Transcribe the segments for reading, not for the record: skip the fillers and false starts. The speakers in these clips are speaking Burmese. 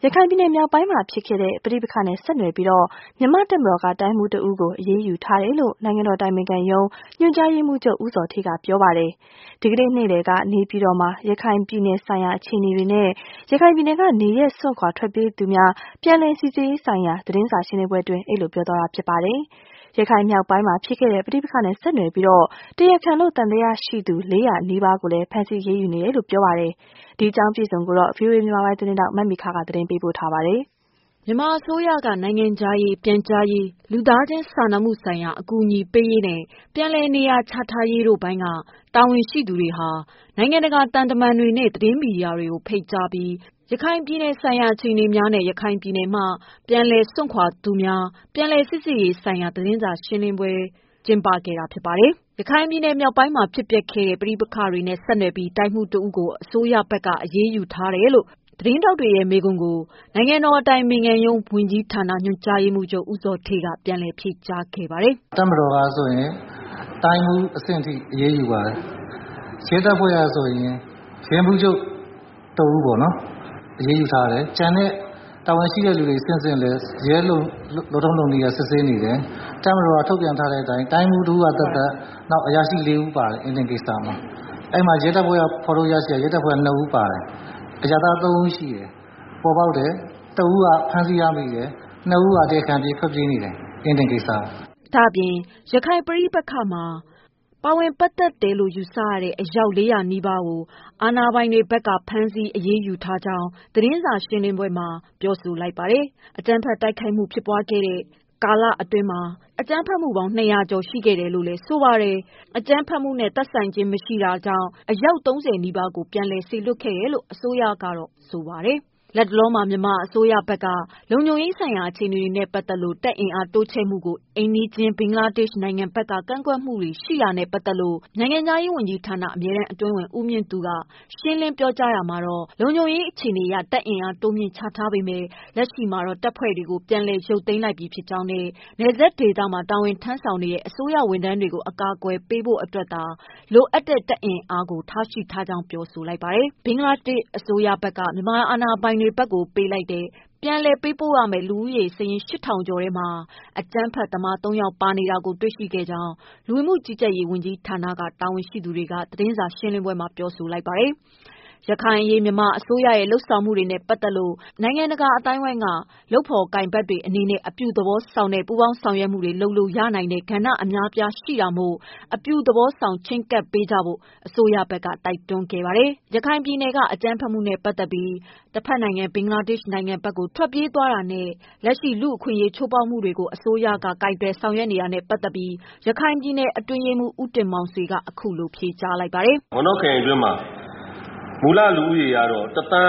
ရခိုင်ပြည်နယ်မြောက်ပိုင်းမှာဖြစ်ခဲ့တဲ့ပဋိပက္ခနဲ့ဆက်နွယ်ပြီးမြန်မာ့တပ်မတော်ကတိုင်းမှူးတဦးကိုအရေးယူထားတယ်လို့နိုင်ငံတော်တိုင်ပင်ခံရုံးညွှန်ကြားရေးမှူးချုပ်ဦးဇော်ဌေးကပြောပါတယ်။ဒီကနေ့နေ့လယ်ကနေပြည်တော်မှာရခိုင်ပြည်နယ်ဆိုင်ရာအခြေအနေတွေနဲ့ရခိုင်ပြည်နယ်ကနေရပ်စွန့်ခွာထွက်ပြေးသူများပြန်လည်စိစစ်ရေးဆိုင်ရာသတင်းစာရှင်းလင်းပွဲအတွင်းအဲ့လိုပြောသွားတာဖြစ်ပါတယ်။ရခိုင်မြောက်ပိုင်းမှာဖြစ်ခဲ့တဲ့ပဋိပက္ခနဲ့ဆက်နွယ်ပြီးတရားခံလို့သံသယရှိသူ400နီးပါးကိုလည်းဖမ်းဆီးရေးယူနေတယ်လို့ပြောပါတယ်။ဒီအကြောင်းပြည့်စုံကိုဗွီအိုအေမြန်မာပိုင်းသတင်းထောက်မမေခကသတင်းပေးပို့ထားပါတယ်။မြန်မာအစိုးရကနိုင်ငံခြားရေးပြန်ကြားရေးလူသားချင်းစာနာမှုဆိုင်ရာအကူအညီပေးရေးနဲ့ပြန်လည်နေရာချထားရေးတို့ပိုင်းကတာဝန်ရှိသူတွေဟာနိုင်ငံတကာသံတမန်တွေနဲ့သတင်းမီဒီယာတွေကိုဖိတ်ကြားပြီးရခိုင်ပြည်နယ်ဆိုင်ရာအခြေအနေများနဲ့ရခိုင်ပြည်နယ်မှပြန်လည်စွန့်ခွာသူများပြန်လည်စစ်ဆေးရေးဆိုင်ရာသတင်းစာရှင်းလင်းပွဲကျင်းပခဲ့တာဖြစ်ပါတယ်။ ရခိုင်ပြည်နယ်မြောက်ပိုင်းမှာဖြစ်ပျက်ခဲ့တဲ့ပဋိပက္ခတွေနဲ့ဆက်နွယ်ပြီးတိုင်းမှူးတဦးကိုအစိုးရဘက်ကအရေးယူထားတယ်လို့သတင်းထောက်တွေရဲ့မေးခွန်းကိုနိုင်ငံတော်အတိုင်ပင်ခံရုံးဝန်ကြီးဌာနညွှန်ကြားရေးမှူးချုပ်ဦးဇော်ဌေးကပြန်လည်ဖြေကြားခဲ့ပါတယ်။တပ်မတော်ကဆိုရင်တိုင်းမှူးအဆင့်ထိအရေးယူပါတယ်။ရဲတပ်ဖွဲ့ကဆိုရင်ရဲမှူးချုပ်တဦးပေါ့နော်အရေးယူထားတယ်။ကျန်တဲ့တာဝန်ရှိတဲ့လူတွေအဆင့်ဆင့်လဲရဲလုံထုံးလုံနည်းကစစ်ဆေးနေတယ်။တပ်မတော်ကထုတ်ပြန်ထားတဲ့အတိုင်းတိုင်းမှူးတဦးကသက်သက်နောက်အရာရှိ4ဦးပါတယ်အင်းတင်ကိစ္စမှာအဲ့မှာရဲတပ်ဖွဲ့ကဖော်ထုတ်ရရှိရဲတပ်ဖွဲ့2ဦးပါတယ်အရာသား3ဦးရှိတယ်ပေါ်ပေါက်တယ်တဦးကဖမ်းဆီးရမိတယ်2ဦးကတရားခံပြေးထွက်ပြေးနေတယ်အင်းတင်ကိစ္စဒါအပြင်ရခိုင်ပဋိပက္ခမှာပါဝင်ပတ်သက်တယ်လို့ယူဆရတဲ့အယောက်400နီးပါးကိုအာဏာပိုင်တွေဘက်ကဖမ်းဆီးအရေးယူထားကြောင်းသတင်းစာရှင်းလင်းပွဲမှာပြောဆိုလိုက်ပါတယ်။အကြမ်းဖက်တိုက်ခိုက်မှုဖြစ်ပွားခဲ့တဲ့ကာလအတွင်းမှာအကြမ်းဖက်မှုပေါင်း200ကျော်ရှိခဲ့တယ်လို့လည်းဆိုပါတယ်။အကြမ်းဖက်မှုနဲ့သက်ဆိုင်ခြင်းမရှိတာကြောင့်အယောက်30နီးပါးကိုပြန်လည်စေလွှတ်ခဲ့တယ်လို့အစိုးရကဆိုပါတယ်။လတ်တလောမှာမြန်မာအစိုးရဘက်ကလုံခြုံရေးဆိုင်ရာအခြေအနေတွေနဲ့ပတ်သက်လို့တပ်အင်အားတိုးချဲ့မှုကိုအိမ်နီးချင်းဘင်္ဂလားဒေ့ရှ်နိုင်ငံဘက်ကကန့်ကွက်မှုတွေရှိတာနဲ့ပတ်သက်လို့နိုင်ငံခြားရေးဝန်ကြီးဌာနအမြဲတမ်းအတွင်းဝန်ဦးမြင့်သူကရှင်းလင်းပြောကြားရာမှာလုံခြုံရေးအခြေအနေအရတပ်အင်အားတိုးမြင့်ချထားပေမဲ့လက်ရှိမှာတပ်ဖွဲ့တွေကိုပြန်လည်ရုပ်သိမ်းလိုက်ပြီဖြစ်ကြောင်းနဲ့နယ်စပ်ဒေသမှာတာဝန်ထမ်းဆောင်နေတဲ့အစိုးရဝန်ထမ်းတွေကိုအကာအကွယ်ပေးဖို့အတွက်သာလိုအပ်တဲ့တပ်အင်အားကိုထားရှိထားကြောင်းပြောဆိုလိုက်ပါတယ်။ဘင်္ဂလားဒေ့ရှ်အစိုးရဘက်ကမြန်မာအာဏာပိုင်တွေဘက်ကိုပေးလိုက်တဲ့ပြန်လည်ပေးပို့ရမယ့်လူဦးရေစာရင်း 8,000 ကျော်ထဲမှာအကြမ်းဖက်သမား3ယောက်ပါနေတာကိုတွေ့ရှိခဲ့ကြောင်းလူဝင်မှုကြီးကြပ်ရေးဝန်ကြီးဌာနကတာဝန်ရှိသူတွေကသတင်းစာရှင်းလင်းပွဲမှာပြောဆိုလိုက်ပါတယ်။ရခိုင်အရေးမြန်မာအစိုးရရဲ့လုပ်ဆောင်မှုတွေနဲ့ပတ်သက်လို့နိုင်ငံတကာအတိုင်းအဝိုင်းကလုပ်ဖော်ကိုင်ဘက်တွေအနေနဲ့အပြုသဘောဆောင်တဲ့ပူးပေါင်းဆောင်ရွက်မှုတွေလုပ်လို့ရနိုင်တဲ့ကဏ္ဍအများအပြားရှိတာမို့အပြုသဘောဆောင်ချဉ်းကပ်ပေးကြဖို့အစိုးရဘက်ကတိုက်တွန်းခဲ့ပါတယ်။ရခိုင်ပြည်နယ်ကအကြမ်းဖက်မှုနဲ့ပတ်သက်ပြီးတစ်ဖက်နိုင်ငံဘင်္ဂလားဒေ့ရှ်နိုင်ငံဘက်ကိုထွက်ပြေးသွားတာနဲ့လက်ရှိလူ့အခွင့်အရေးချိုးဖောက်မှုတွေကိုအစိုးရကကိုင်တွယ်ဆောင်ရွက်နေတာနဲ့ပတ်သက်ပြီးရခိုင်ပြည်နယ်အတွင်းရေးမှူးဦးတင်မောင်ဆွေကအခုလိုဖြေကြားလိုက်ပါတယ်။ဝန်တော့ခရိုင်အတွင်းမှာမူလလူဦးရေကတော့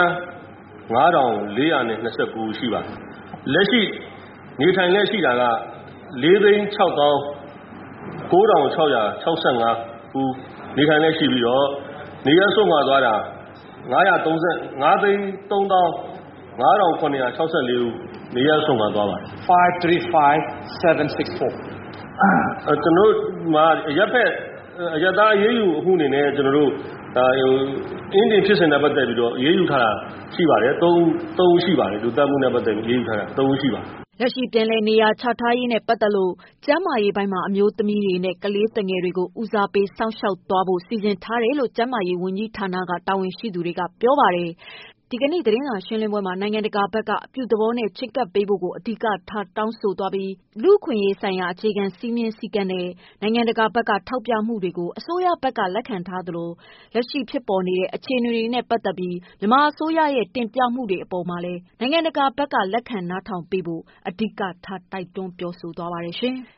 1,5,429ဦးရှိပါတယ်။လက်ရှိနေထိုင်လျက်ရှိတာက4,6၉,665ဦးနေထိုင်လျက်ရှိပြီးတော့နေရပ်စွန့်ခွာသွားတာ5,3၅,5,764ဦးနေရပ်စွန့်ခွာသွားပါတယ် 535764 ကျွန်တော်တို့မှာအရပ်သားအရေးယူအမှုအနေနဲ့ကျွန်တော်တို့အင်းတင်ဖြစ်စဉ်နဲ့ပတ်သက်ပြီးတော့အရေးယူထားတာရှိပါတယ်3ဦးရှိပါတယ်လူသတ်မှုနဲ့ပတ်သက်ပြီးအရေးယူထားတာ3ဦးရှိပါတယ်လက်ရှိပြန်လည်နေရာချထားရေးနဲ့ပတ်သက်လို့ကျန်းမာရေးပိုင်းမှာအမျိုးသမီးတွေနဲ့ကလေးငယ်တွေကိုဦးစားပေးစောင့်ရှောက်သွားဖို့စီစဉ်ထားတယ်လို့ကျန်းမာရေးဝန်ကြီးဌာနကတာဝန်ရှိသူတွေကပြောပါတယ်။ဒီကနေ့သတင်းစာရှင်းလင်းပွဲမှာနိုင်ငံတကာဘက်ကအပြုသဘောနဲ့ချဉ်းကပ်ပေးဖို့ကိုအဓိကထားတောင်းဆိုသွားပြီးလူ့အခွင့်အရေးဆိုင်ရာအခြေခံစည်းမျဉ်းစည်းကမ်းနဲ့နိုင်ငံတကာဘက်ကထောက်ပြမှုတွေကိုအစိုးရဘက်ကလက်ခံထားသလိုလက်ရှိဖြစ်ပေါ်နေတဲ့အခြေအနေတွေနဲ့ပတ်သက်ပြီးမြန်မာအစိုးရရဲ့တင်ပြမှုတွေအပေါ်မှာလည်းနိုင်ငံတကာဘက်ကလက်ခံနားထောင်ပေးဖို့အဓိကထားတိုက်တွန်းပြောဆိုသွားပါတယ်ရှင်။